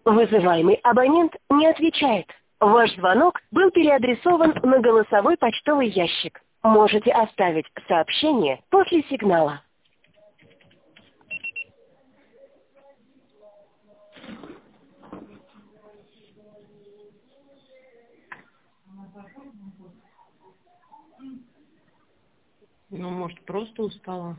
Вызываемый абонент не отвечает. Ваш звонок был переадресован на голосовой почтовый ящик. Можете оставить сообщение после сигнала. Ну, может, просто устала.